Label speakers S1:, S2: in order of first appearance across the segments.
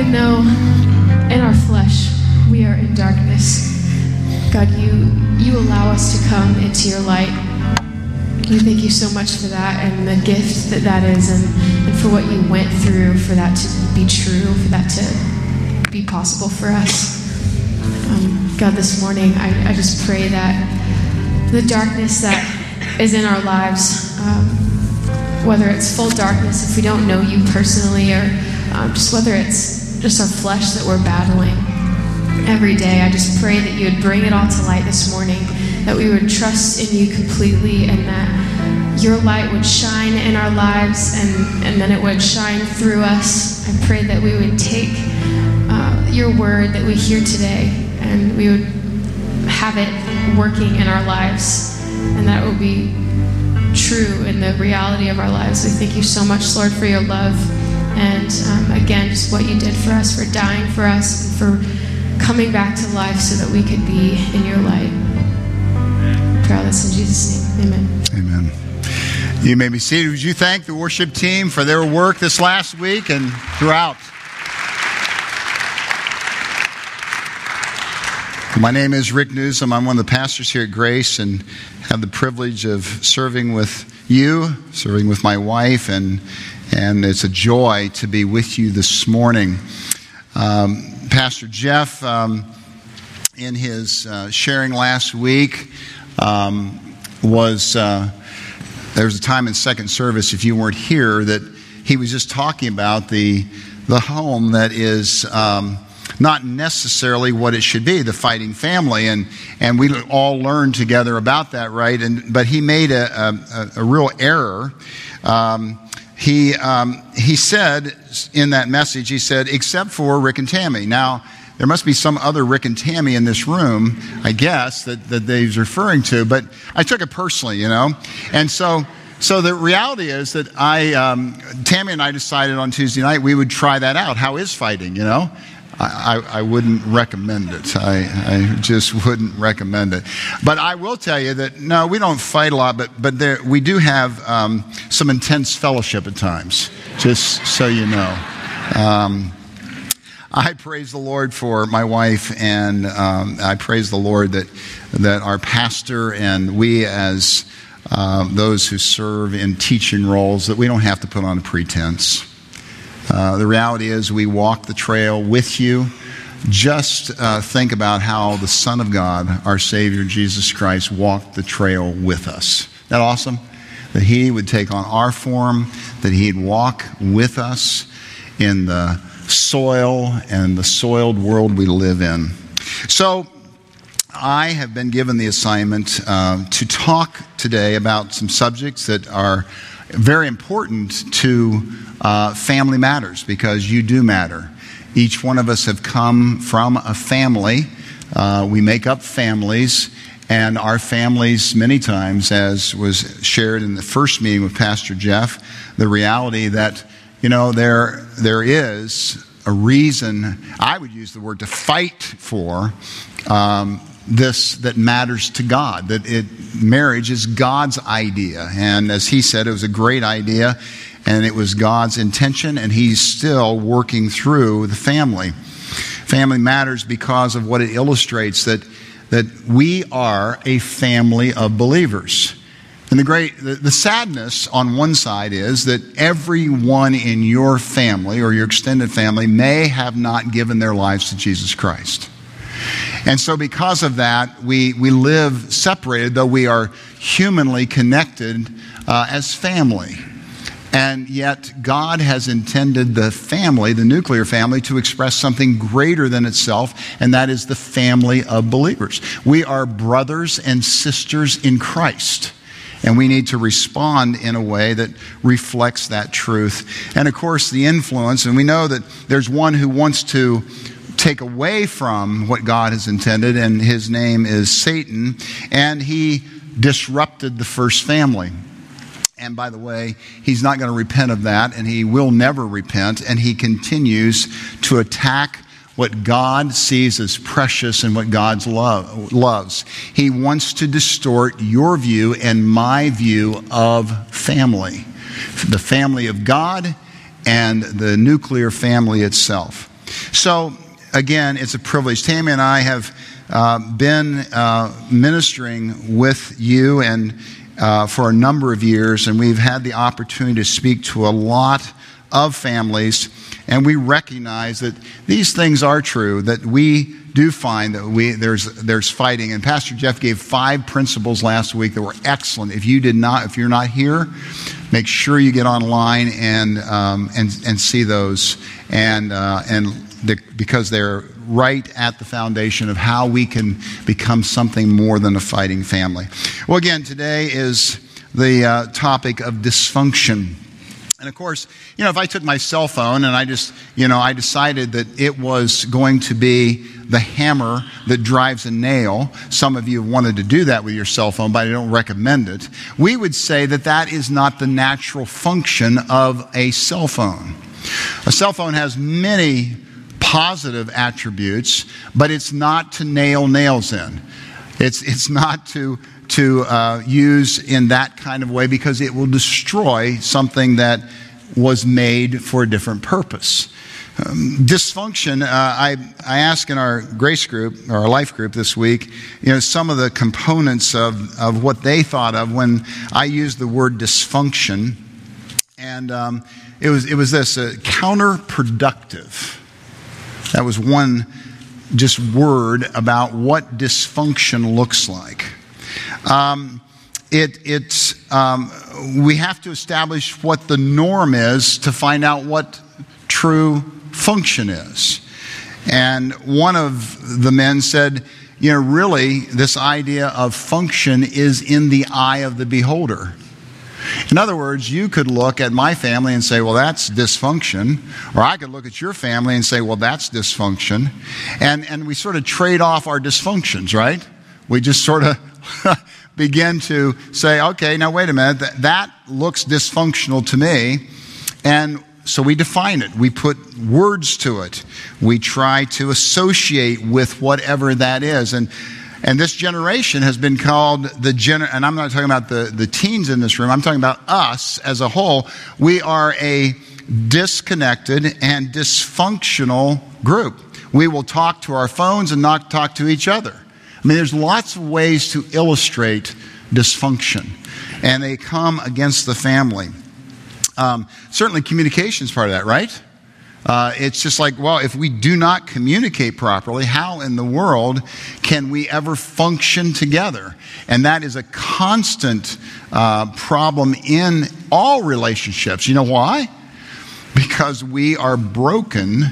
S1: know in our flesh we are in darkness. God, you allow us to come into your light. We thank you so much for that and the gift that is, and for what you went through for that to be true, for that to be possible for us. God, this morning I just pray that the darkness that is in our lives, whether it's full darkness if we don't know you personally, or just whether it's just our flesh that we're battling every day, I just pray that you would bring it all to light this morning, that we would trust in you completely, and that your light would shine in our lives, and then it would shine through us. I pray that we would take your word that we hear today, and we would have it working in our lives, and that it would be true in the reality of our lives. We thank you so much, Lord, for your love, and again, just what you did for us, for dying for us, and for coming back to life so that we could be in your light. Pray all this in Jesus' name. Amen.
S2: Amen. You may be seated. Would you thank the worship team for their work this last week and throughout? My name is Rick Newsom. I'm one of the pastors here at Grace and have the privilege of serving with you, serving with my wife, and it's a joy to be with you this morning. Pastor Jeff, in his sharing last week, there was a time in second service, if you weren't here, that he was just talking about the home that is not necessarily what it should be, the fighting family, and we all learned together about that, right? But he made a real error. He said in that message, he said, except for Rick and Tammy. Now, there must be some other Rick and Tammy in this room, I guess, that he's referring to, but I took it personally, you know? And so the reality is that Tammy and I decided on Tuesday night we would try that out. How is fighting, you know? I wouldn't recommend it. I just wouldn't recommend it. But I will tell you that, no, we don't fight a lot, but we do have some intense fellowship at times, just so you know. I praise the Lord for my wife, and I praise the Lord that our pastor and we as those who serve in teaching roles, that we don't have to put on a pretense. The reality is we walk the trail with you. Just think about how the Son of God, our Savior, Jesus Christ, walked the trail with us. Isn't that awesome? That He would take on our form, that He'd walk with us in the soil and the soiled world we live in. So I have been given the assignment to talk today about some subjects that are very important to family matters, because you do matter. Each one of us have come from a family. We make up families, and our families many times, as was shared in the first meeting with Pastor Jeff, the reality that, you know, there is a reason, I would use the word, to fight for this that matters to God, that marriage is God's idea. And as he said, it was a great idea, and it was God's intention, and He's still working through the family. Family matters because of what it illustrates, that we are a family of believers. And the sadness on one side is that everyone in your family or your extended family may have not given their lives to Jesus Christ. And so because of that, we live separated, though we are humanly connected as family. And yet God has intended the family, the nuclear family, to express something greater than itself, and that is the family of believers. We are brothers and sisters in Christ, and we need to respond in a way that reflects that truth. And of course, the influence, and we know that there's one who wants to take away from what God has intended, and his name is Satan, and he disrupted the first family. And by the way, he's not going to repent of that, and he will never repent, and he continues to attack what God sees as precious and what God loves. He wants to distort your view and my view of family, the family of God and the nuclear family itself. So, again, it's a privilege. Tammy and I have been ministering with you and for a number of years, and we've had the opportunity to speak to a lot of families, and we recognize that these things are true, that we do find that there's fighting. And Pastor Jeff gave 5 principles last week that were excellent. If you're not here, make sure you get online and see those, because they're right at the foundation of how we can become something more than a fighting family. Well, again, today is the topic of dysfunction. And of course, if I took my cell phone and I decided that it was going to be the hammer that drives a nail, some of you have wanted to do that with your cell phone, but I don't recommend it. We would say that that is not the natural function of a cell phone. A cell phone has many positive attributes, but it's not to nail nails in. It's not to use in that kind of way, because it will destroy something that was made for a different purpose. Dysfunction, I asked in our grace group, or our life group this week, some of the components of what they thought of when I used the word dysfunction. And it was this, counterproductive. That was one just word about what dysfunction looks like. We have to establish what the norm is to find out what true function is. And one of the men said, really, this idea of function is in the eye of the beholder. In other words, you could look at my family and say, well, that's dysfunction. Or I could look at your family and say, well, that's dysfunction. And we sort of trade off our dysfunctions, right? We just sort of begin to say, okay, now wait a minute, that looks dysfunctional to me. And so we define it. We put words to it. We try to associate with whatever that is. And this generation has been called and I'm not talking about the teens in this room, I'm talking about us as a whole. We are a disconnected and dysfunctional group. We will talk to our phones and not talk to each other. I mean, there's lots of ways to illustrate dysfunction, and they come against the family. Certainly communication is part of that, right? It's just like, well, if we do not communicate properly, how in the world can we ever function together? And that is a constant problem in all relationships. You know why? Because we are broken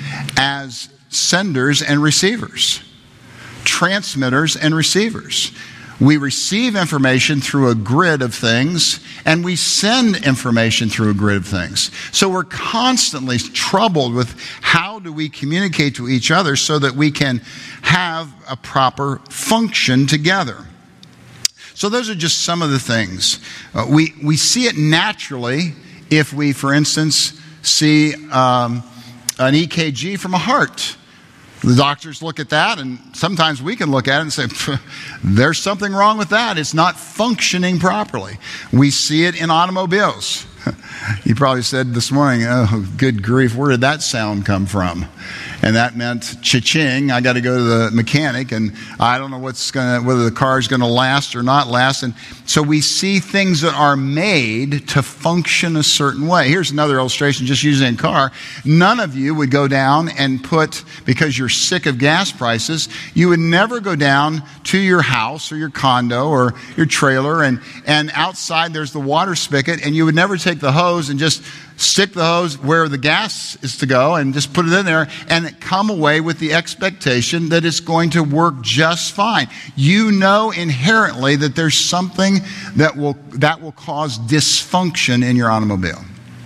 S2: as senders and receivers, transmitters and receivers. We receive information through a grid of things, and we send information through a grid of things. So we're constantly troubled with how do we communicate to each other so that we can have a proper function together. So those are just some of the things. We see it naturally if we, for instance, see an EKG from a heart. The doctors look at that, and sometimes we can look at it and say, there's something wrong with that. It's not functioning properly. We see it in automobiles. You probably said this morning, oh, good grief, where did that sound come from? And that meant cha-ching, I got to go to the mechanic, and I don't know whether the car is going to last or not last. And so we see things that are made to function a certain way. Here's another illustration, just using a car. None of you would go down and because you're sick of gas prices, you would never go down to your house or your condo or your trailer, and outside there's the water spigot, and you would never take the hose and just stick the hose where the gas is to go and just put it in there and come away with the expectation that it's going to work just fine. You know inherently that there's something that will cause dysfunction in your automobile.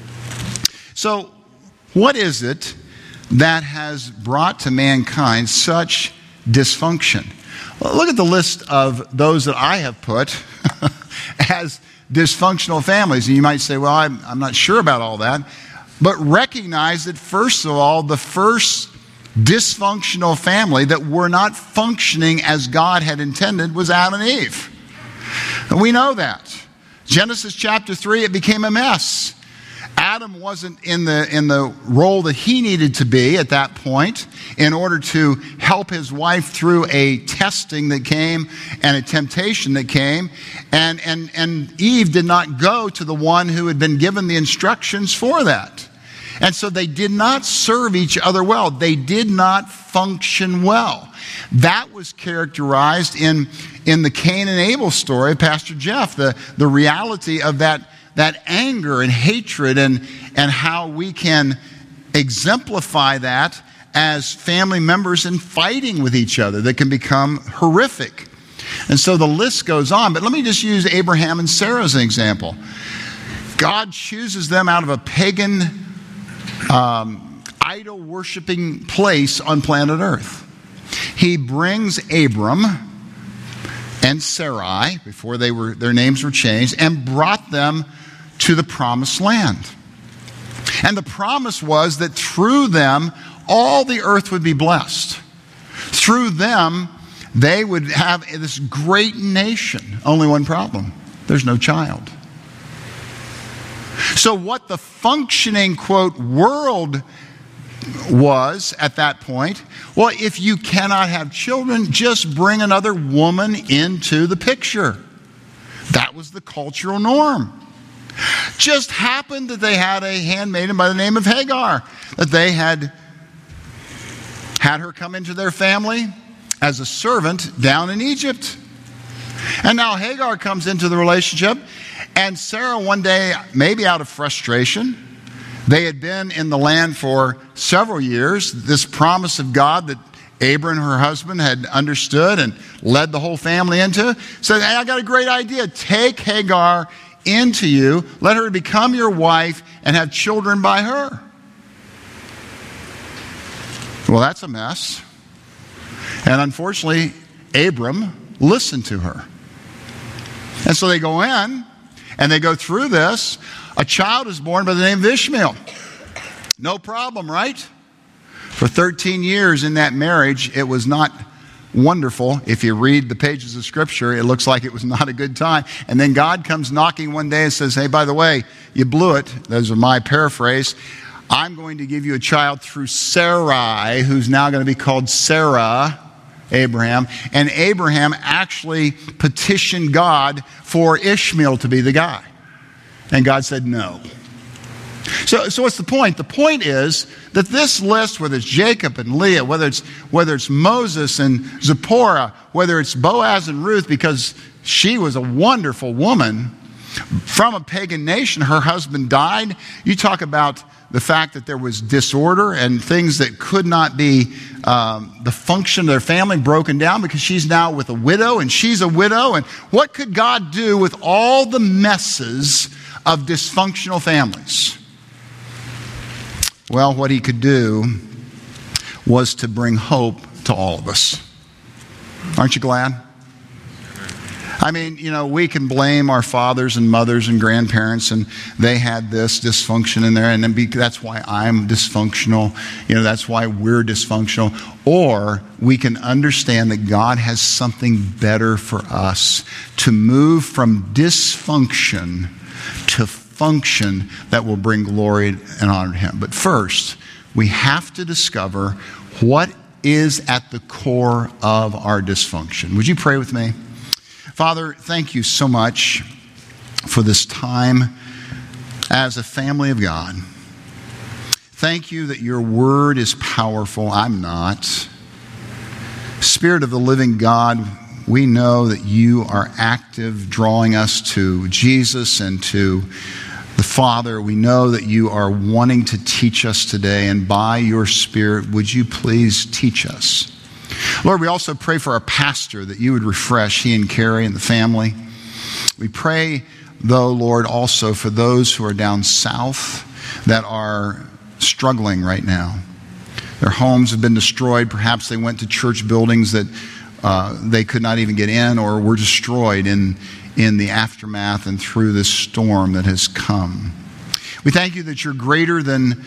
S2: So what is it that has brought to mankind such dysfunction? Well, look at the list of those that I have put as dysfunctional families. And you might say, well, I'm not sure about all that. But recognize that, first of all, the first dysfunctional family that were not functioning as God had intended was Adam and Eve. And we know that. Genesis chapter 3, it became a mess. Adam Adam wasn't in the role that he needed to be at that point in order to help his wife through a testing that came and a temptation that came. And Eve did not go to the one who had been given the instructions for that. And so they did not serve each other well. They did not function well. That was characterized in the Cain and Abel story of Pastor Jeff, the reality of that anger and hatred and how we can exemplify that as family members in fighting with each other that can become horrific. And so the list goes on. But let me just use Abraham and Sarah as an example. God chooses them out of a pagan idol-worshiping place on planet Earth. He brings Abram and Sarai, before their names were changed, and brought them to the promised land. And the promise was that through them, all the earth would be blessed. Through them, they would have this great nation. Only one problem: there's no child. So what the functioning, quote, world was at that point, well, if you cannot have children, just bring another woman into the picture. That was the cultural norm. Just happened that they had a handmaiden by the name of Hagar, that they had her come into their family as a servant down in Egypt. And now Hagar comes into the relationship, and Sarah one day, maybe out of frustration, they had been in the land for several years, this promise of God that Abram, her husband, had understood and led the whole family into, said, hey, I got a great idea. Take Hagar into you, let her become your wife, and have children by her. Well, that's a mess. And unfortunately, Abram listened to her. And so they go in, and they go through this. A child is born by the name of Ishmael. No problem, right? For 13 years in that marriage, it was not wonderful. If you read the pages of Scripture, it looks like it was not a good time. And then God comes knocking one day and says, hey, by the way, you blew it. Those are my paraphrase. I'm going to give you a child through Sarai, who's now going to be called Sarah, Abraham. And Abraham actually petitioned God for Ishmael to be the guy. And God said no. So what's the point? The point is that this list, whether it's Jacob and Leah, whether it's Moses and Zipporah, whether it's Boaz and Ruth, because she was a wonderful woman from a pagan nation, her husband died. You talk about the fact that there was disorder and things that could not be the function of their family broken down because she's now with a widow and she's a widow. And what could God do with all the messes of dysfunctional families? Well, what he could do was to bring hope to all of us. Aren't you glad? I mean, we can blame our fathers and mothers and grandparents, and they had this dysfunction in there, and that's why I'm dysfunctional. That's why we're dysfunctional. Or we can understand that God has something better for us, to move from dysfunction to function that will bring glory and honor to Him. But first, we have to discover what is at the core of our dysfunction. Would you pray with me? Father, thank you so much for this time as a family of God. Thank you that your word is powerful. I'm not. Spirit of the living God, we know that you are active, drawing us to Jesus and to the Father. We know that you are wanting to teach us today, and by your Spirit, would you please teach us? Lord, we also pray for our pastor, that you would refresh he and Carrie and the family. We pray, though, Lord, also for those who are down south that are struggling right now. Their homes have been destroyed. Perhaps they went to church buildings that they could not even get in, or were destroyed in the aftermath and through this storm that has come. We thank you that you're greater than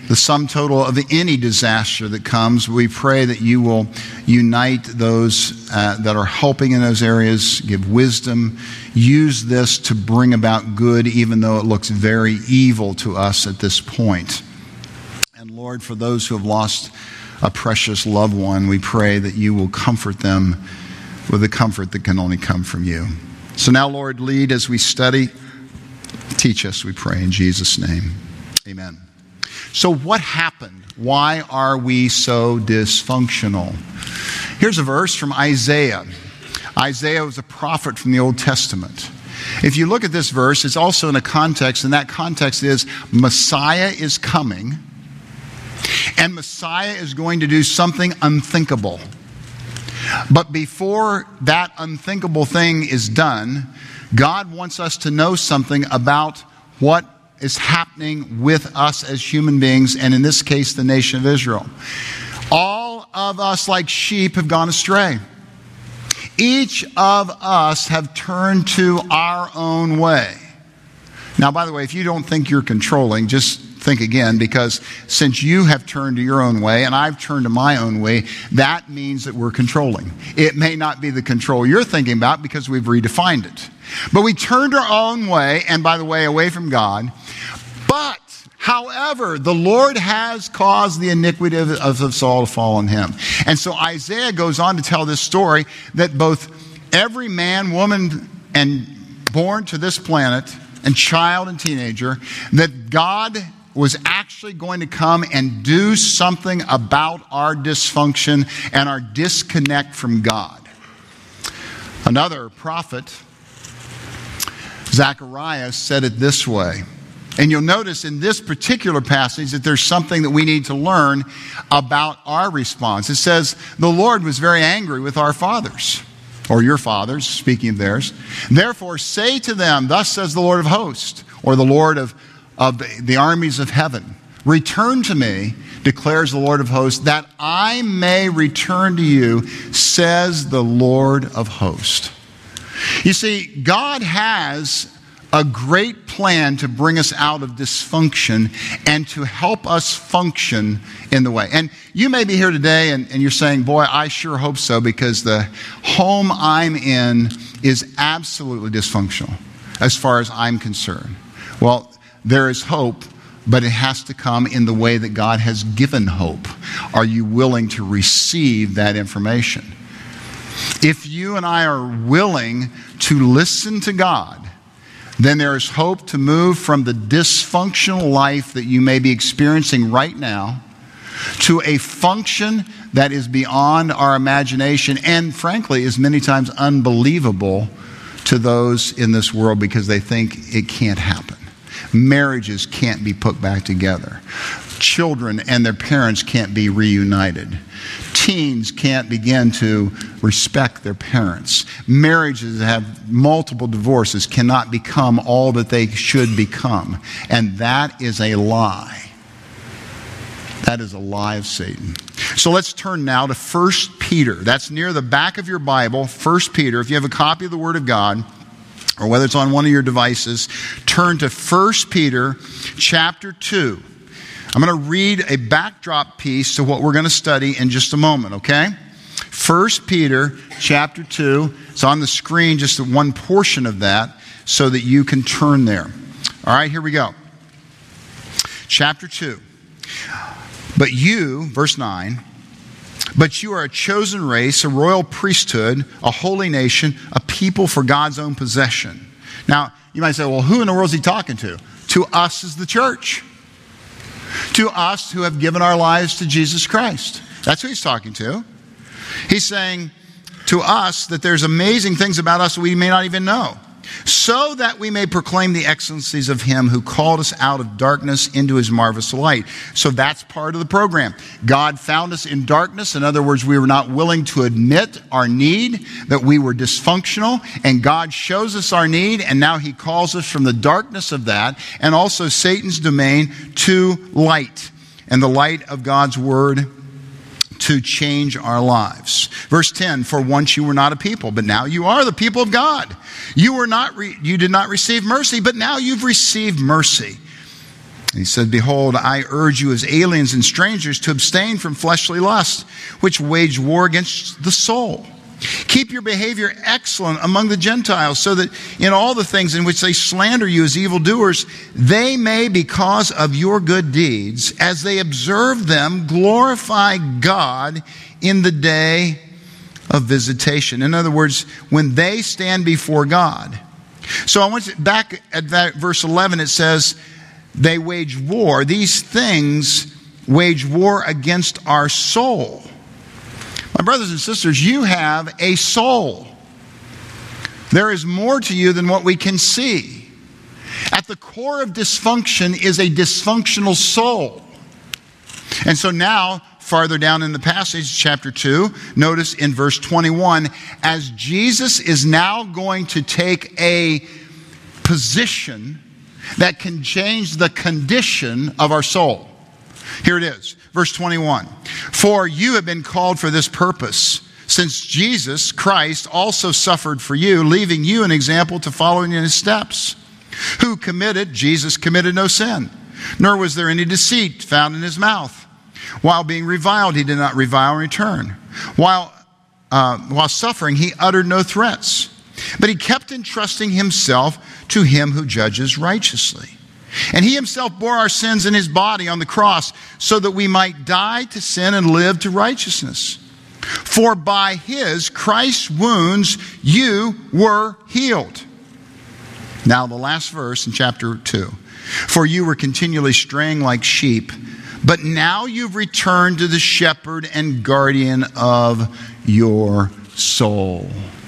S2: the sum total of any disaster that comes. We pray that you will unite those that are helping in those areas, give wisdom, use this to bring about good, even though it looks very evil to us at this point. And Lord, for those who have lost a precious loved one, we pray that you will comfort them with the comfort that can only come from you. So now, Lord, lead as we study. Teach us, we pray, in Jesus' name. Amen. So what happened? Why are we so dysfunctional? Here's a verse from Isaiah. Isaiah was a prophet from the Old Testament. If you look at this verse, it's also in a context, and that context is Messiah is coming, and Messiah is going to do something unthinkable. But before that unthinkable thing is done, God wants us to know something about what is happening with us as human beings, and in this case, the nation of Israel. All of us, like sheep, have gone astray. Each of us have turned to our own way. Now, by the way, if you don't think you're controlling, just think again, because since you have turned to your own way and I've turned to my own way, that means that we're controlling. It may not be the control you're thinking about because we've redefined it. But we turned our own way, and by the way, away from God. But, however, the Lord has caused the iniquity of Saul to fall on him. And so Isaiah goes on to tell this story that both every man, woman, and born to this planet, and child and teenager, that God was actually going to come and do something about our dysfunction and our disconnect from God. Another prophet, Zechariah, said it this way. And you'll notice in this particular passage that there's something that we need to learn about our response. It says, the Lord was very angry with our fathers, or your fathers, speaking of theirs. Therefore say to them, thus says the Lord of hosts, or the Lord of the armies of heaven, return to me, declares the Lord of hosts, that I may return to you, says the Lord of hosts. You see, God has a great plan to bring us out of dysfunction and to help us function in the way. And you may be here today and you're saying, boy, I sure hope so, because the home I'm in is absolutely dysfunctional as far as I'm concerned. Well, there is hope, but it has to come in the way that God has given hope. Are you willing to receive that information? If you and I are willing to listen to God, then there is hope to move from the dysfunctional life that you may be experiencing right now to a function that is beyond our imagination and, frankly, is many times unbelievable to those in this world because they think it can't happen. Marriages can't be put back together. Children and their parents can't be reunited. Teens can't begin to respect their parents. Marriages that have multiple divorces cannot become all that they should become. And that is a lie. That is a lie of Satan. So let's turn now to 1 Peter. That's near the back of your Bible, 1 Peter. If you have a copy of the Word of God, or whether it's on one of your devices, turn to 1 Peter chapter 2. I'm going to read a backdrop piece to what we're going to study in just a moment, okay? 1 Peter chapter 2. It's on the screen, just one portion of that, so that you can turn there. All right, here we go. Chapter 2. But you, verse 9, but you are a chosen race, a royal priesthood, a holy nation, a people for God's own possession. Now, you might say, well, who in the world is he talking to? To us as the church. To us who have given our lives to Jesus Christ. That's who he's talking to. He's saying to us that there's amazing things about us that we may not even know. So that we may proclaim the excellencies of him who called us out of darkness into his marvelous light. So that's part of the program. God found us in darkness. In other words, we were not willing to admit our need, that we were dysfunctional. And God shows us our need, and now he calls us from the darkness of that, and also Satan's domain, to light. And the light of God's word to change our lives. Verse 10, for once you were not a people, but now you are the people of God. You did not receive mercy, but now you've received mercy. And he said, behold, I urge you as aliens and strangers to abstain from fleshly lusts, which wage war against the soul. Keep your behavior excellent among the Gentiles, so that in all the things in which they slander you as evildoers, they may, because of your good deeds, as they observe them, glorify God in the day of visitation. In other words, when they stand before God. So I want to, back at that verse 11, it says, they wage war. These things wage war against our soul. My brothers and sisters, you have a soul. There is more to you than what we can see. At the core of dysfunction is a dysfunctional soul. And so now, farther down in the passage, chapter 2, notice in verse 21, as Jesus is now going to take a position that can change the condition of our soul. Here it is, verse 21. For you have been called for this purpose, since Jesus Christ also suffered for you, leaving you an example to follow in his steps. Who committed? Jesus committed no sin, nor was there any deceit found in his mouth. While being reviled, he did not revile in return. While suffering, he uttered no threats. But he kept entrusting himself to him who judges righteously. And he himself bore our sins in his body on the cross, so that we might die to sin and live to righteousness. For by his, Christ's wounds, you were healed. Now the last verse in chapter 2. For you were continually straying like sheep, but now you've returned to the shepherd and guardian of your soul.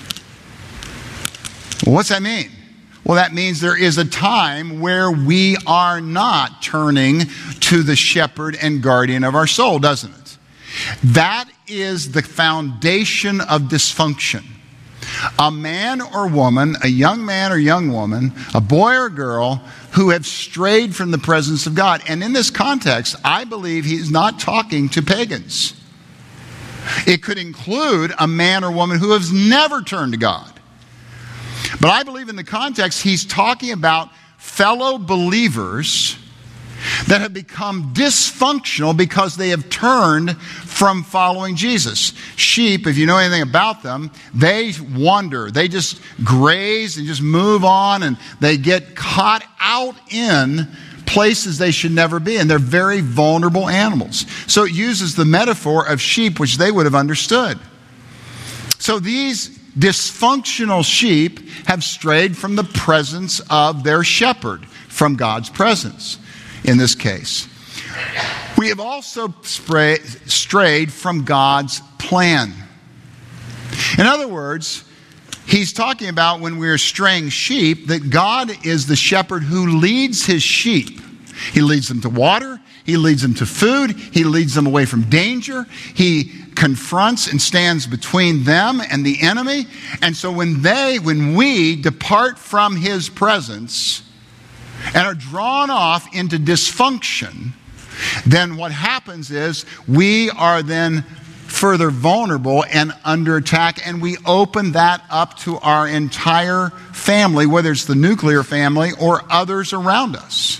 S2: Well, what's that mean? Well, that means there is a time where we are not turning to the shepherd and guardian of our soul, doesn't it? That is the foundation of dysfunction. A man or woman, a young man or young woman, a boy or girl who have strayed from the presence of God. And in this context, I believe he's not talking to pagans. It could include a man or woman who has never turned to God. But I believe in the context, he's talking about fellow believers that have become dysfunctional because they have turned from following Jesus. Sheep, if you know anything about them, they wander. They just graze and just move on, and they get caught out in places they should never be. And they're very vulnerable animals. So it uses the metaphor of sheep, which they would have understood. So these dysfunctional sheep have strayed from the presence of their shepherd, from God's presence in this case. We have also strayed from God's plan. In other words, he's talking about when we're straying sheep, that God is the shepherd who leads his sheep. He leads them to water. He leads them to food. He leads them away from danger. He confronts and stands between them and the enemy. And so when we depart from his presence and are drawn off into dysfunction, then what happens is we are then further vulnerable and under attack, and we open that up to our entire family, whether it's the nuclear family or others around us.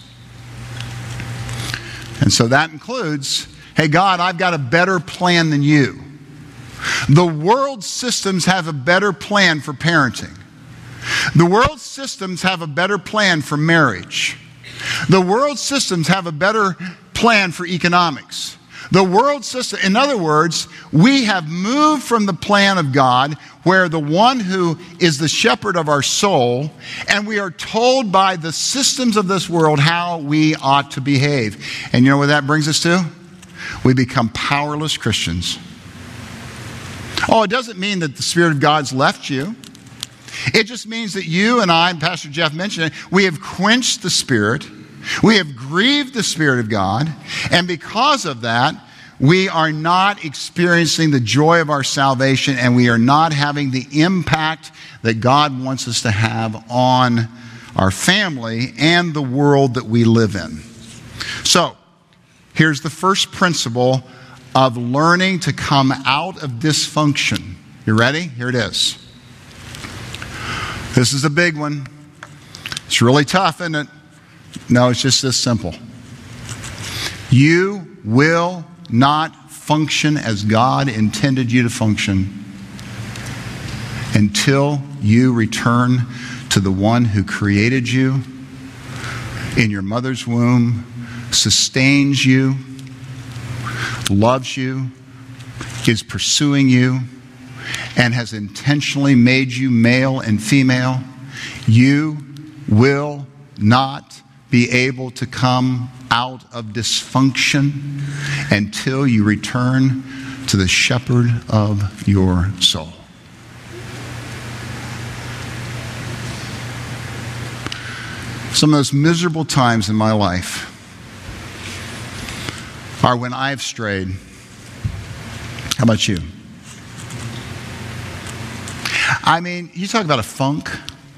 S2: And so that includes, hey God, I've got a better plan than you. The world systems have a better plan for parenting. The world systems have a better plan for marriage. The world systems have a better plan for economics. The world system, in other words, we have moved from the plan of God, where the one who is the shepherd of our soul, and we are told by the systems of this world how we ought to behave. And you know what that brings us to? We become powerless Christians. Oh, it doesn't mean that the Spirit of God's left you. It just means that you and I, and Pastor Jeff mentioned it, we have quenched the Spirit. We have grieved the Spirit of God, and because of that, we are not experiencing the joy of our salvation, and we are not having the impact that God wants us to have on our family and the world that we live in. So, here's the first principle of learning to come out of dysfunction. You ready? Here it is. This is a big one. It's really tough, isn't it? No, it's just this simple. You will not function as God intended you to function until you return to the one who created you in your mother's womb, sustains you, loves you, is pursuing you, and has intentionally made you male and female. You will not be able to come out of dysfunction until you return to the shepherd of your soul. Some of the most miserable times in my life are when I've strayed. How about you? I mean, you talk about a funk.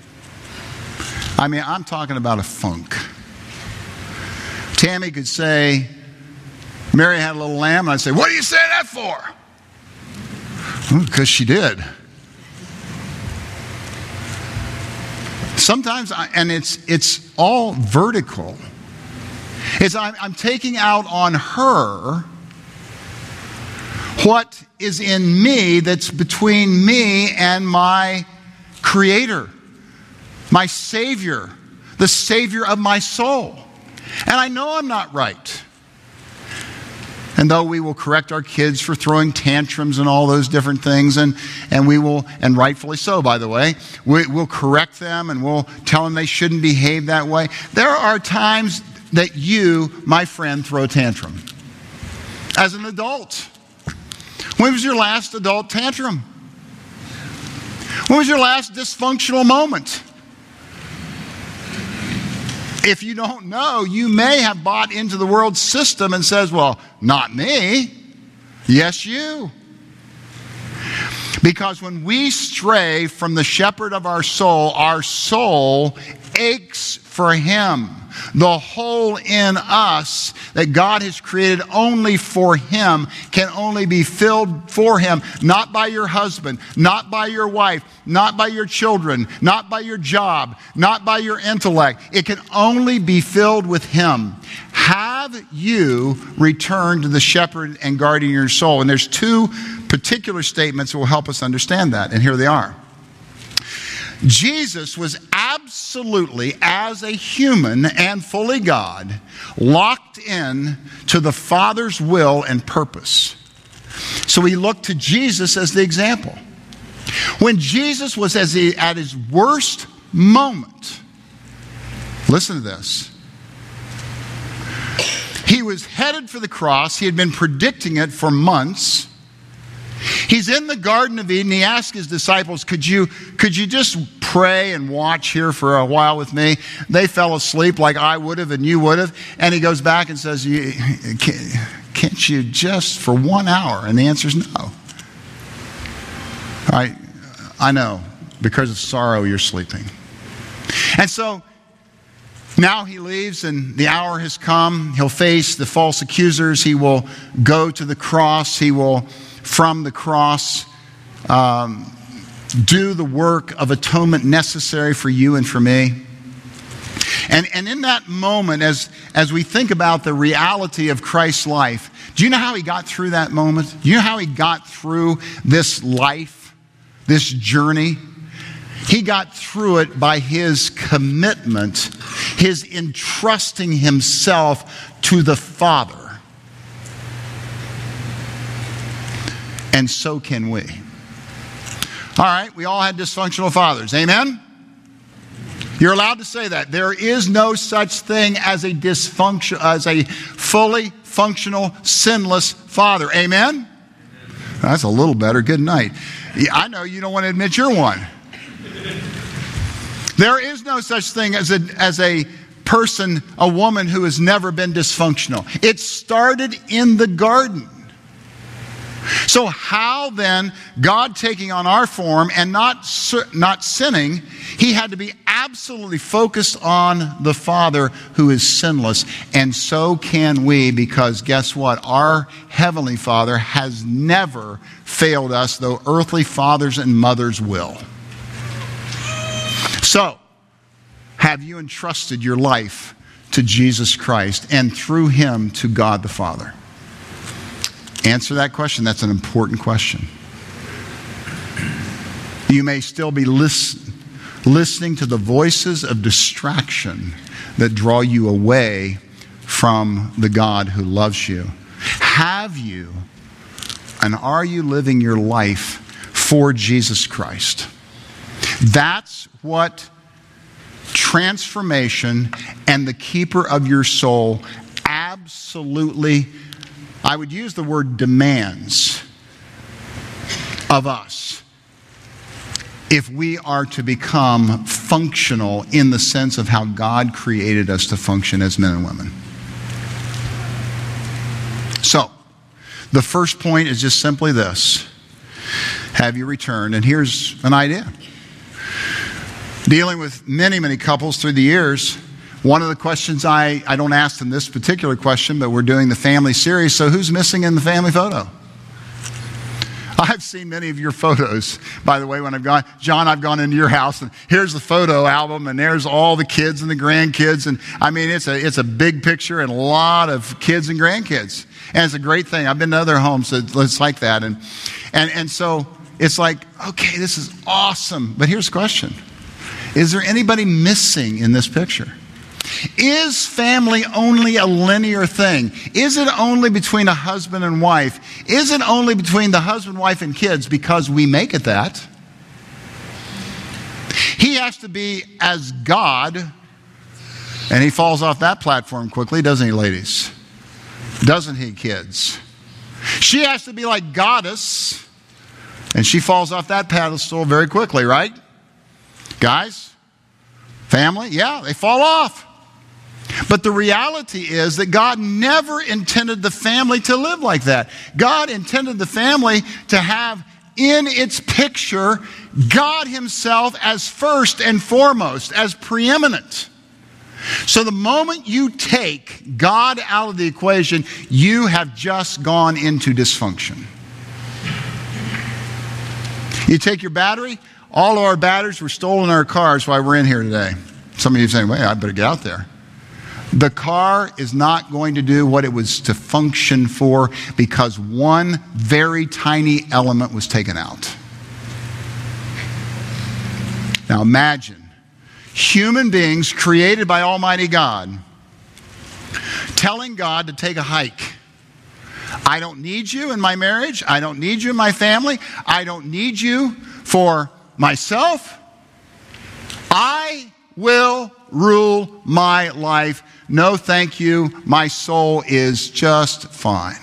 S2: I mean, I'm talking about a funk. Tammy could say, Mary had a little lamb, and I'd say, what do you say that for? Because she did. Sometimes, and it's all vertical. I'm taking out on her what is in me that's between me and my Creator, my Savior, the Savior of my soul. And I know I'm not right. And though we will correct our kids for throwing tantrums and all those different things, and we will, and rightfully so, by the way, we'll correct them and we'll tell them they shouldn't behave that way. There are times that you, my friend, throw a tantrum. As an adult. When was your last adult tantrum? When was your last dysfunctional moment? If you don't know, you may have bought into the world system and says, well, not me. Yes, you. Because when we stray from the shepherd of our soul aches for him. The hole in us that God has created only for him can only be filled for him, not by your husband, not by your wife, not by your children, not by your job, not by your intellect. It can only be filled with him. Have you returned to the shepherd and guardian of your soul? And there's two particular statements that will help us understand that, and here they are. Jesus was absolutely, as a human and fully God, locked in to the Father's will and purpose. So we look to Jesus as the example. When Jesus was at his worst moment, listen to this. He was headed for the cross. He had been predicting it for months. He's in the Garden of Eden. He asked his disciples, could you just pray and watch here for a while with me? They fell asleep like I would have and you would have. And he goes back and says, can't you just for 1 hour? And the answer is no. I know. Because of sorrow, you're sleeping. And so now he leaves and the hour has come. He'll face the false accusers. He will go to the cross. He will, from the cross, do the work of atonement necessary for you and for me. And in that moment, as we think about the reality of Christ's life, do you know how he got through that moment? Do you know how he got through this life, this journey? He got through it by his commitment, his entrusting himself to the Father. And so can we. All right, we all had dysfunctional fathers. Amen? You're allowed to say that. There is no such thing as a fully functional, sinless father. Amen? That's a little better. Good night. I know you don't want to admit you're one. There is no such thing as a person, a woman who has never been dysfunctional. It started in the garden. So how then, God taking on our form and not sinning, he had to be absolutely focused on the Father who is sinless. And so can we, because guess what? Our Heavenly Father has never failed us, though earthly fathers and mothers will. So, have you entrusted your life to Jesus Christ and through him to God the Father? Answer that question. That's an important question. You may still be listening to the voices of distraction that draw you away from the God who loves you. Have you and are you living your life for Jesus Christ? That's what transformation and the keeper of your soul absolutely, I would use the word demands of us if we are to become functional in the sense of how God created us to function as men and women. So, the first point is just simply this. Have you returned? And here's an idea. Dealing with many, many couples through the years, one of the questions I don't ask them this particular question, but we're doing the family series, so who's missing in the family photo? I've seen many of your photos, by the way, when I've gone into your house, and here's the photo album, and there's all the kids and the grandkids, and I mean, it's a big picture and a lot of kids and grandkids, and it's a great thing. I've been to other homes that it's like that, and so it's like, okay, this is awesome, but here's the question. Is there anybody missing in this picture? Is family only a linear thing? Is it only between a husband and wife? Is it only between the husband, wife, and kids because we make it that? He has to be as God, and he falls off that platform quickly, doesn't he, ladies? Doesn't he, kids? She has to be like goddess, and she falls off that pedestal very quickly, right? Guys? Family? Yeah, they fall off. But the reality is that God never intended the family to live like that. God intended the family to have in its picture God himself as first and foremost, as preeminent. So the moment you take God out of the equation, you have just gone into dysfunction. You take your battery. All of our batteries were stolen in our cars while we're in here today. Some of you are saying, wait, I better get out there. The car is not going to do what it was to function for because one very tiny element was taken out. Now imagine human beings created by Almighty God telling God to take a hike. I don't need you in my marriage. I don't need you in my family. I don't need you for myself. I will rule my life. No, thank you. My soul is just fine.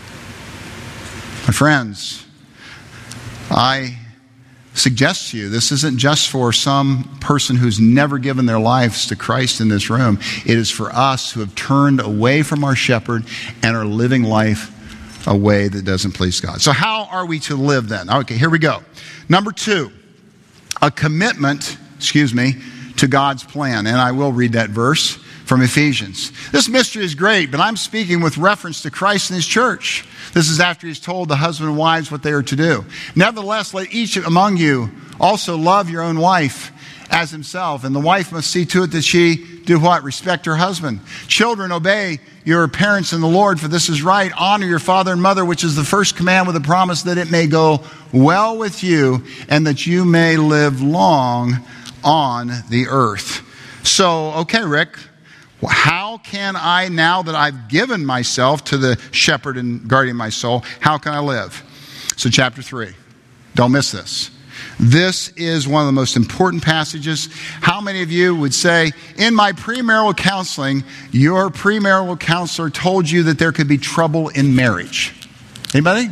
S2: My friends, I suggest to you, this isn't just for some person who's never given their lives to Christ in this room. It is for us who have turned away from our shepherd and are living life a way that doesn't please God. So how are we to live then? Okay, here we go. Number 2, a commitment, to God's plan. And I will read that verse from Ephesians. This mystery is great, but I'm speaking with reference to Christ and his church. This is after he's told the husband and wives what they are to do. Nevertheless, let each among you also love your own wife as himself. And the wife must see to it that she do what? Respect her husband. Children, obey your parents in the Lord, for this is right. Honor your father and mother, which is the first command with a promise that it may go well with you and that you may live long on the earth. So, okay, Rick, how can I, now that I've given myself to the shepherd and guardian of my soul, how can I live? So chapter 3. Don't miss this. This is one of the most important passages. How many of you would say, in my premarital counseling, your premarital counselor told you that there could be trouble in marriage? Anybody?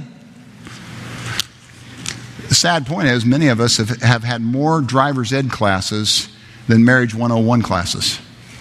S2: The sad point is many of us have had more driver's ed classes than marriage 101 classes.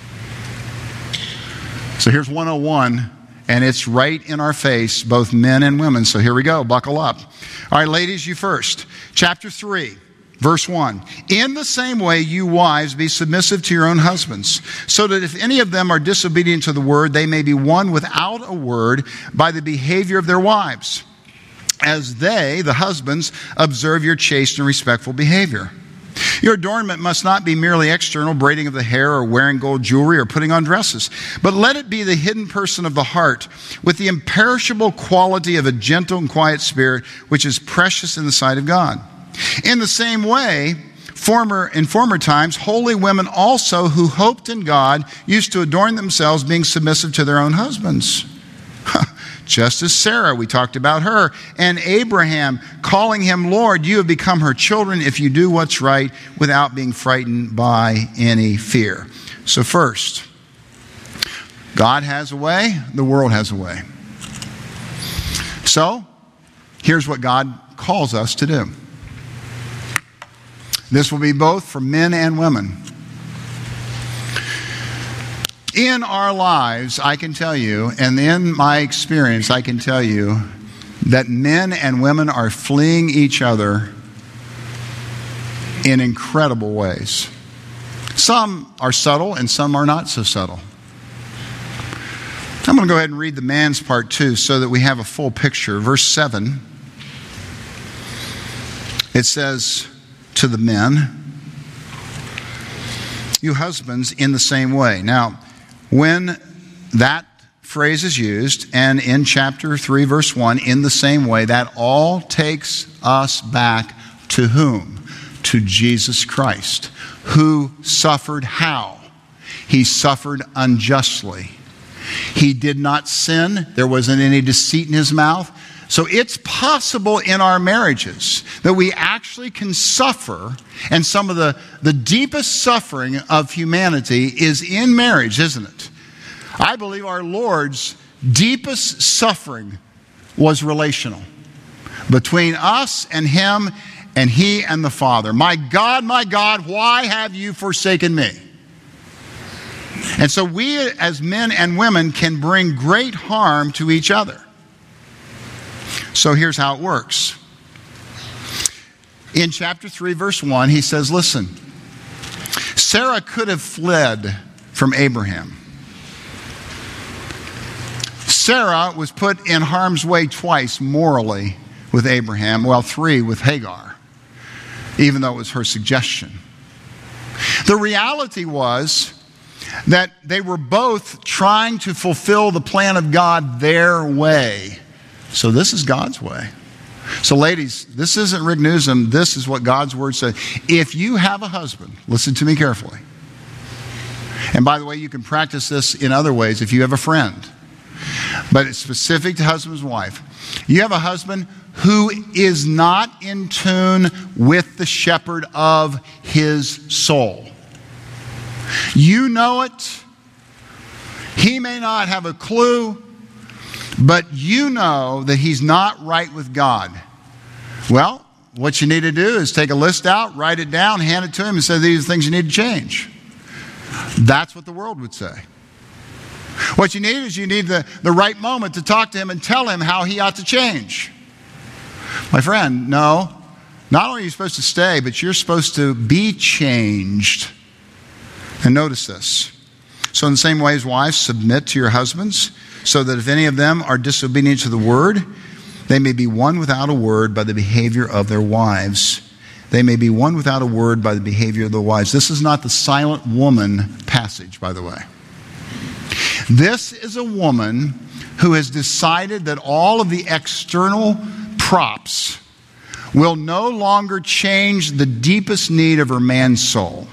S2: So here's 101, and it's right in our face, both men and women. So here we go. Buckle up. All right, ladies, you first. Chapter 3, verse 1. In the same way, you wives, be submissive to your own husbands, so that if any of them are disobedient to the word, they may be won without a word by the behavior of their wives, as they, the husbands, observe your chaste and respectful behavior. Your adornment must not be merely external, braiding of the hair or wearing gold jewelry or putting on dresses, but let it be the hidden person of the heart with the imperishable quality of a gentle and quiet spirit, which is precious in the sight of God. In the same way, in former times, holy women also who hoped in God used to adorn themselves, being submissive to their own husbands. Just as Sarah, we talked about her, and Abraham, calling him Lord, you have become her children if you do what's right without being frightened by any fear. So first, God has a way, the world has a way. So, here's what God calls us to do. This will be both for men and women. In our lives, I can tell you, and in my experience, I can tell you that men and women are fleeing each other in incredible ways. Some are subtle and some are not so subtle. I'm going to go ahead and read the man's part too so that we have a full picture. Verse 7, it says to the men, you husbands in the same way. Now, when that phrase is used, and in chapter 3, verse 1, in the same way, that all takes us back to whom? To Jesus Christ, who suffered how? He suffered unjustly. He did not sin. There wasn't any deceit in his mouth. So it's possible in our marriages that we actually can suffer, and some of the deepest suffering of humanity is in marriage, isn't it? I believe our Lord's deepest suffering was relational. Between us and him, and he and the Father. My God, why have you forsaken me? And so we as men and women can bring great harm to each other. So here's how it works. In chapter 3, verse 1, he says, listen, Sarah could have fled from Abraham. Sarah was put in harm's way twice morally with Abraham, well, 3 with Hagar, even though it was her suggestion. The reality was that they were both trying to fulfill the plan of God their way. So this is God's way. So ladies, this isn't Rignosum. This is what God's word says. If you have a husband, listen to me carefully. And by the way, you can practice this in other ways if you have a friend. But it's specific to husband and wife. You have a husband who is not in tune with the shepherd of his soul. You know it. He may not have a clue. But you know that he's not right with God. Well, what you need to do is take a list out, write it down, hand it to him, and say these are things you need to change. That's what the world would say. What you need is you need the right moment to talk to him and tell him how he ought to change. My friend, no. Not only are you supposed to stay, but you're supposed to be changed. And notice this. So in the same way as wives, submit to your husbands, so that if any of them are disobedient to the word, they may be won without a word by the behavior of their wives. They may be won without a word by the behavior of their wives. This is not the silent woman passage, by the way. This is a woman who has decided that all of the external props will no longer change the deepest need of her man's soul.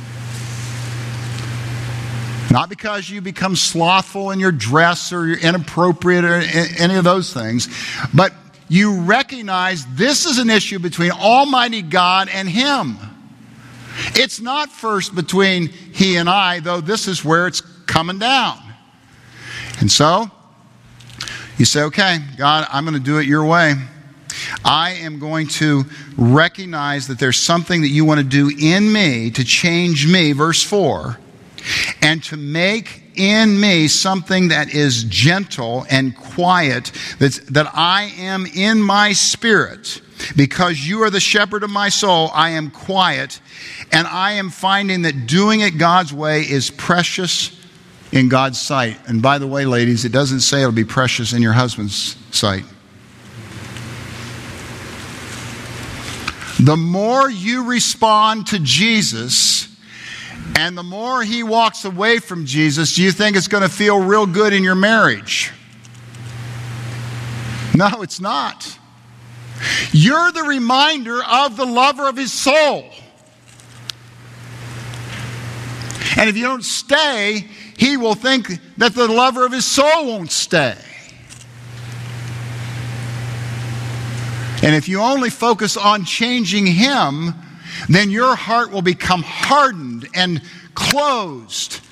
S2: Not because you become slothful in your dress or you're inappropriate or any of those things, but you recognize this is an issue between Almighty God and him. It's not first between he and I, though this is where it's coming down. And so, you say, okay, God, I'm going to do it your way. I am going to recognize that there's something that you want to do in me to change me, verse 4, and to make in me something that is gentle and quiet, that I am in my spirit. Because you are the shepherd of my soul, I am quiet, and I am finding that doing it God's way is precious in God's sight. And by the way, ladies, it doesn't say it'll be precious in your husband's sight. The more you respond to Jesus and the more he walks away from Jesus, do you think it's going to feel real good in your marriage? No, it's not. You're the reminder of the lover of his soul. And if you don't stay, he will think that the lover of his soul won't stay. And if you only focus on changing him, then your heart will become hardened and closed.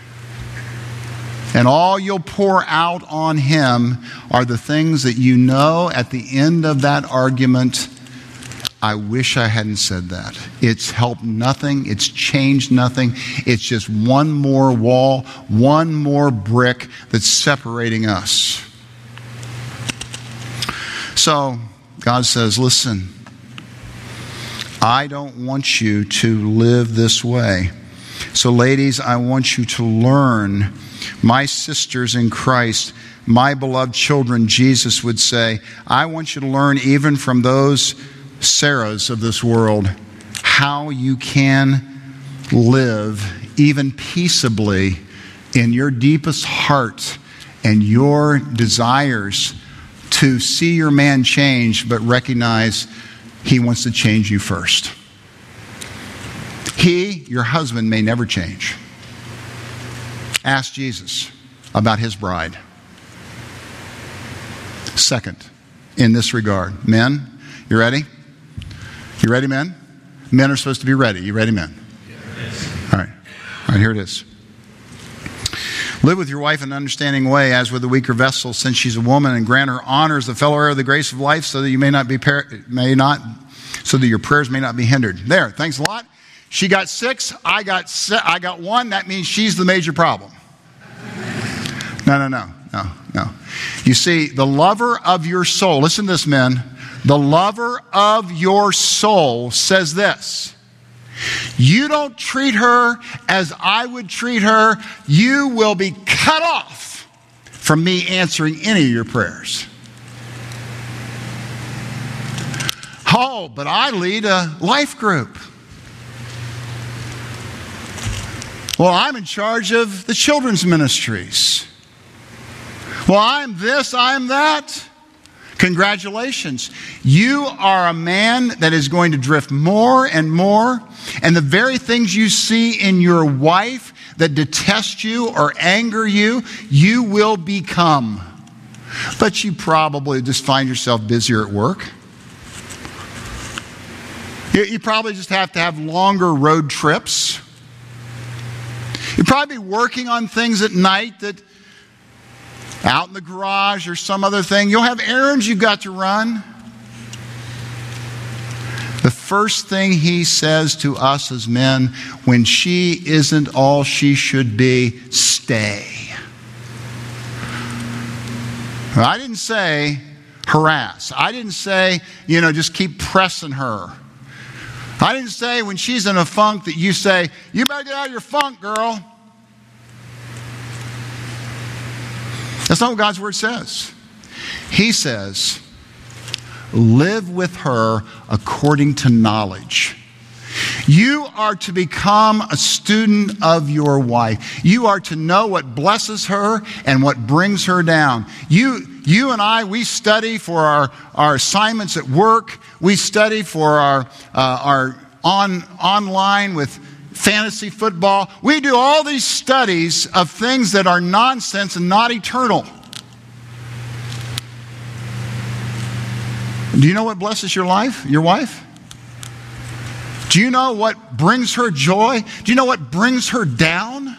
S2: And all you'll pour out on him are the things that you know at the end of that argument, I wish I hadn't said that. It's helped nothing. It's changed nothing. It's just one more wall, one more brick that's separating us. So God says, listen, I don't want you to live this way. So ladies, I want you to learn. My sisters in Christ, my beloved children, Jesus would say, I want you to learn even from those Sarahs of this world how you can live even peaceably in your deepest heart and your desires to see your man change, but recognize he wants to change you first. He, your husband, may never change. Ask Jesus about his bride. Second, in this regard, men, you ready? You ready, men? Men are supposed to be ready. You ready, men? Yes. All right, here it is. Live with your wife in an understanding way, as with a weaker vessel, since she's a woman, and grant her honor as the fellow heir of the grace of life, so that you so that your prayers may not be hindered. There, thanks a lot. She got 6, I got 1. That means she's the major problem. No. You see, the lover of your soul, listen to this, men. The lover of your soul says this: you don't treat her as I would treat her, you will be cut off from me answering any of your prayers. Oh, but I lead a life group. Well, I'm in charge of the children's ministries. Well, I'm this, I'm that. Congratulations. You are a man that is going to drift more and more. And the very things you see in your wife that detest you or anger you, you will become. But you probably just find yourself busier at work. You probably just have to have longer road trips. You're probably working on things at night that out in the garage or some other thing. You'll have errands you've got to run. The first thing he says to us as men, when she isn't all she should be, stay. I didn't say harass. I didn't say, just keep pressing her. I didn't say when she's in a funk that you say, you better get out of your funk, girl. That's not what God's word says. He says, live with her according to knowledge. You are to become a student of your wife. You are to know what blesses her and what brings her down. You and I, we study for our assignments at work. We study for our online with fantasy football. We do all these studies of things that are nonsense and not eternal. Do you know what blesses your life, your wife? Do you know what brings her joy? Do you know what brings her down?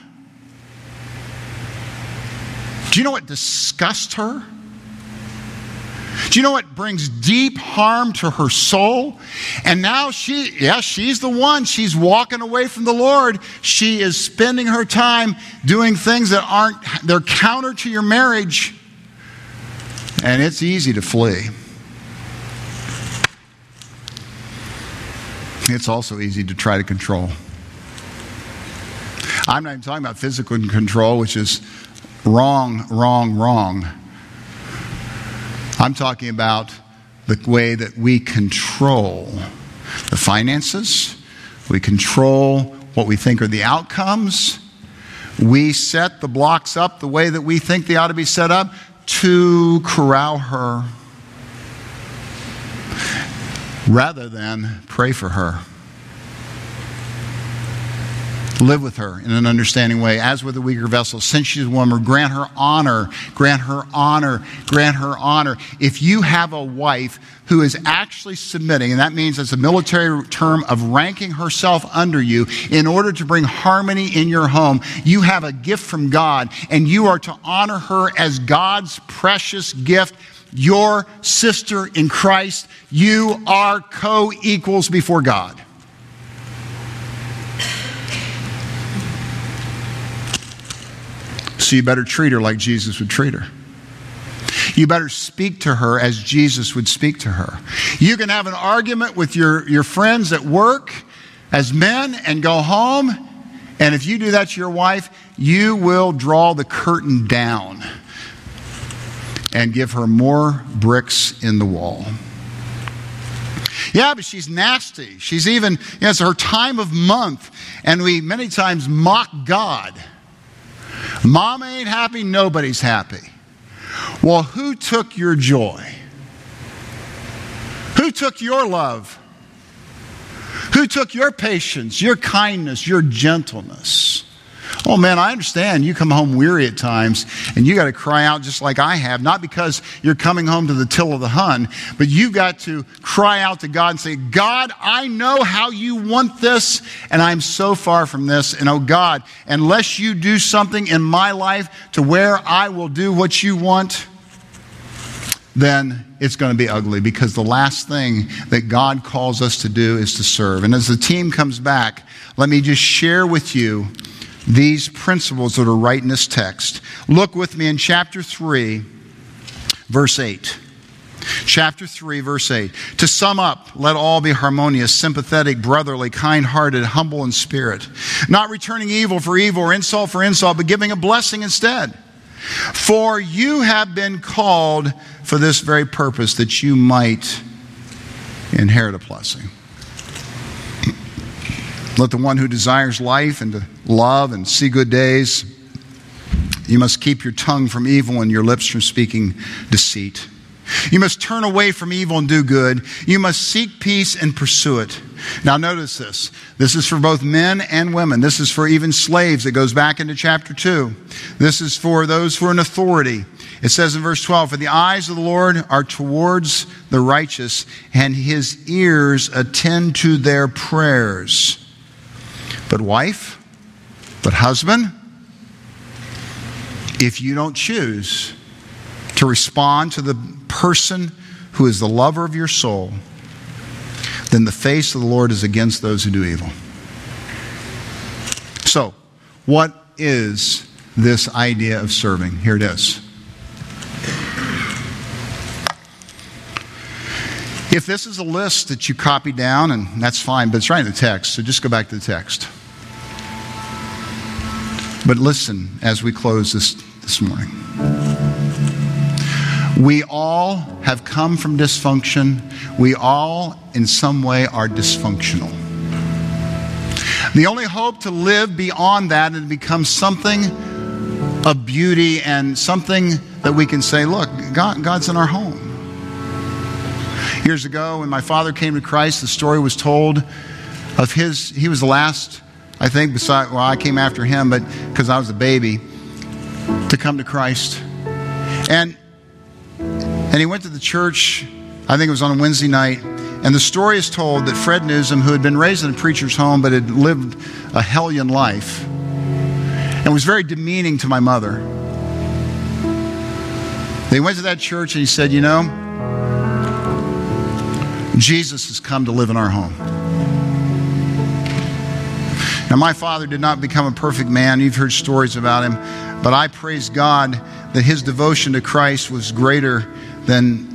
S2: Do you know what disgusts her? Do you know what brings deep harm to her soul? And now she's the one. She's walking away from the Lord. She is spending her time doing things that they're counter to your marriage. And it's easy to flee. It's also easy to try to control. I'm not even talking about physical control, which is wrong. I'm talking about the way that we control the finances. We control what we think are the outcomes. We set the blocks up the way that we think they ought to be set up to corral her rather than pray for her. Live with her in an understanding way, as with a weaker vessel. Since she's a woman, grant her honor, grant her honor, grant her honor. If you have a wife who is actually submitting, and that means it's a military term of ranking herself under you in order to bring harmony in your home, you have a gift from God, and you are to honor her as God's precious gift, your sister in Christ. You are co-equals before God. So you better treat her like Jesus would treat her. You better speak to her as Jesus would speak to her. You can have an argument with your friends at work as men and go home. And if you do that to your wife, you will draw the curtain down and give her more bricks in the wall. Yeah, but she's nasty. She's even, it's her time of month. And we many times mock God. Mom ain't happy, nobody's happy. Well, who took your joy? Who took your love? Who took your patience, your kindness, your gentleness? Oh man, I understand you come home weary at times and you got to cry out just like I have, not because you're coming home to the till of the Hun, but you've got to cry out to God and say, God, I know how you want this and I'm so far from this. And oh God, unless you do something in my life to where I will do what you want, then it's going to be ugly, because the last thing that God calls us to do is to serve. And as the team comes back, let me just share with you these principles that are right in this text. Look with me in chapter 3, verse 8. Chapter 3, verse 8. To sum up, let all be harmonious, sympathetic, brotherly, kind-hearted, humble in spirit, not returning evil for evil or insult for insult, but giving a blessing instead. For you have been called for this very purpose, that you might inherit a blessing. Let the one who desires life and to love and see good days, you must keep your tongue from evil and your lips from speaking deceit. You must turn away from evil and do good. You must seek peace and pursue it. Now notice this. This is for both men and women. This is for even slaves. It goes back into chapter 2. This is for those who are in authority. It says in verse 12, for the eyes of the Lord are towards the righteous, and his ears attend to their prayers. But wife, but husband, if you don't choose to respond to the person who is the lover of your soul, then the face of the Lord is against those who do evil. So, what is this idea of serving? Here it is. If this is a list that you copy down, and that's fine, but it's right in the text, so just go back to the text. But listen as we close this morning. We all have come from dysfunction. We all, in some way, are dysfunctional. The only hope to live beyond that and become something of beauty and something that we can say, look, God's in our home. Years ago, when my father came to Christ, the story was told of he was the last, I think, I came after him, but because I was a baby, to come to Christ. And he went to the church, I think it was on a Wednesday night, and the story is told that Fred Newsom, who had been raised in a preacher's home but had lived a hellion life, and was very demeaning to my mother. They went to that church and he said, you know, Jesus has come to live in our home. Now, my father did not become a perfect man. You've heard stories about him. But I praise God that his devotion to Christ was greater than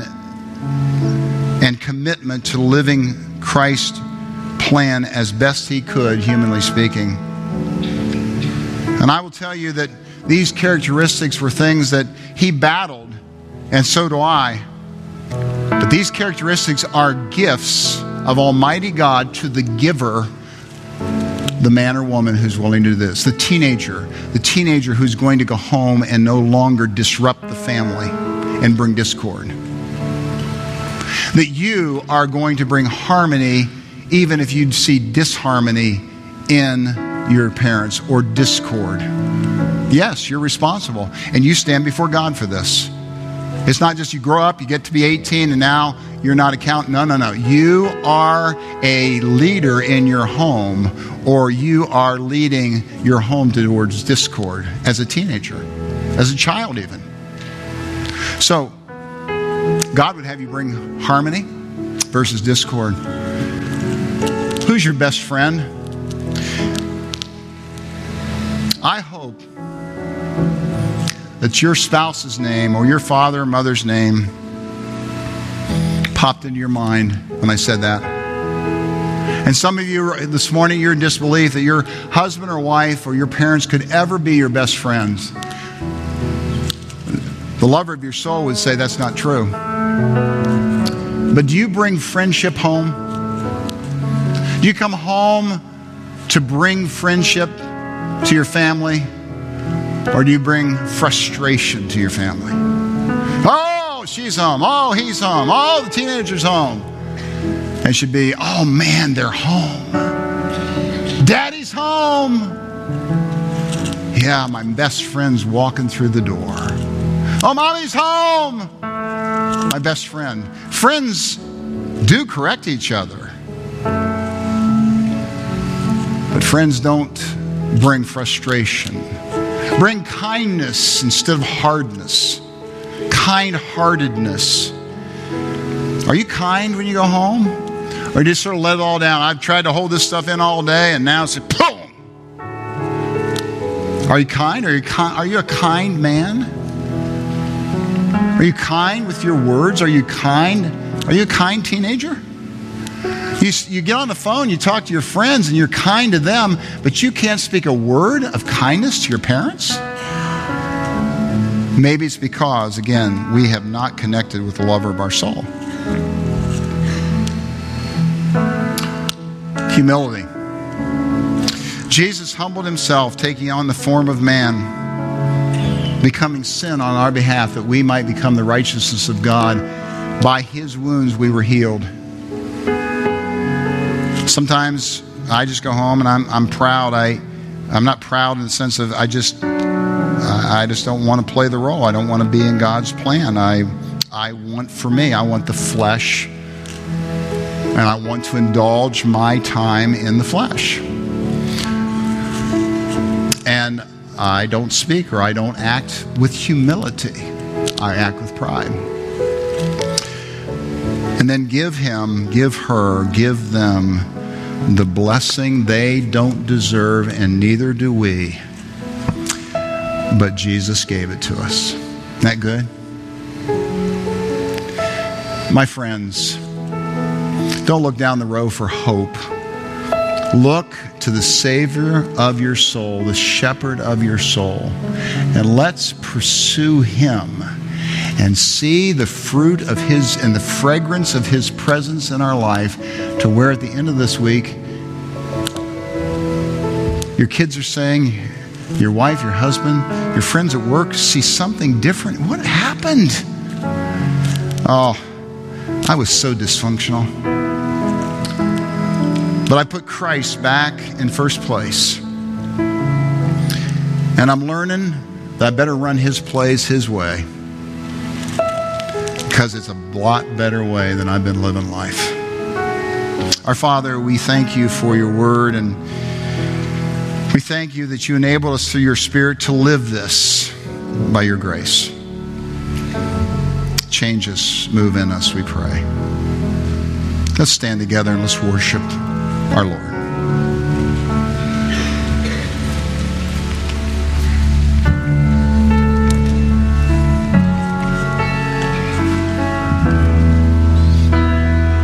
S2: and commitment to living Christ's plan as best he could, humanly speaking. And I will tell you that these characteristics were things that he battled, and so do I. But these characteristics are gifts of Almighty God to the giver, the man or woman who's willing to do this. The teenager who's going to go home and no longer disrupt the family and bring discord. That you are going to bring harmony even if you'd see disharmony in your parents or discord. Yes, you're responsible, and you stand before God for this. It's not just you grow up, you get to be 18, and now you're not accountant. No. You are a leader in your home, or you are leading your home towards discord as a teenager, as a child even. So, God would have you bring harmony versus discord. Who's your best friend? I hope that your spouse's name or your father or mother's name popped into your mind when I said that. And some of you this morning, you're in disbelief that your husband or wife or your parents could ever be your best friends. The lover of your soul would say that's not true. But do you bring friendship home? Do you come home to bring friendship to your family? Or do you bring frustration to your family? Oh, she's home. Oh, he's home. Oh, the teenager's home. It should be, oh man, they're home. Daddy's home. Yeah, my best friend's walking through the door. Oh, mommy's home. My best friend. Friends do correct each other. But friends don't bring frustration. Bring kindness instead of hardness. Kind-heartedness. Are you kind when you go home? Or do you sort of let it all down? I've tried to hold this stuff in all day and now it's like, boom! Are you kind? Are you a kind man? Are you kind with your words? Are you kind? Are you a kind teenager? You get on the phone, you talk to your friends, and you're kind to them, but you can't speak a word of kindness to your parents? Maybe it's because, again, we have not connected with the lover of our soul. Humility. Jesus humbled himself, taking on the form of man, becoming sin on our behalf, that we might become the righteousness of God. By his wounds we were healed. Sometimes I just go home and I'm proud. I'm not proud in the sense of I just don't want to play the role. I don't want to be in God's plan. I want for me, I want the flesh, and I want to indulge my time in the flesh. And I don't speak or I don't act with humility. I act with pride. And then give him, give her, give them the blessing they don't deserve, and neither do we. But Jesus gave it to us. Isn't that good? My friends, don't look down the road for hope. Look to the Savior of your soul, the Shepherd of your soul, and let's pursue him and see the fruit of his and the fragrance of his presence in our life, to where at the end of this week, your kids are saying, your wife, your husband, your friends at work see something different. What happened? Oh, I was so dysfunctional. But I put Christ back in first place. And I'm learning that I better run his plays his way, because it's a lot better way than I've been living life. Our Father, we thank you for your word, and we thank you that you enable us through your Spirit to live this by your grace. Change us, move in us, we pray. Let's stand together and let's worship our Lord.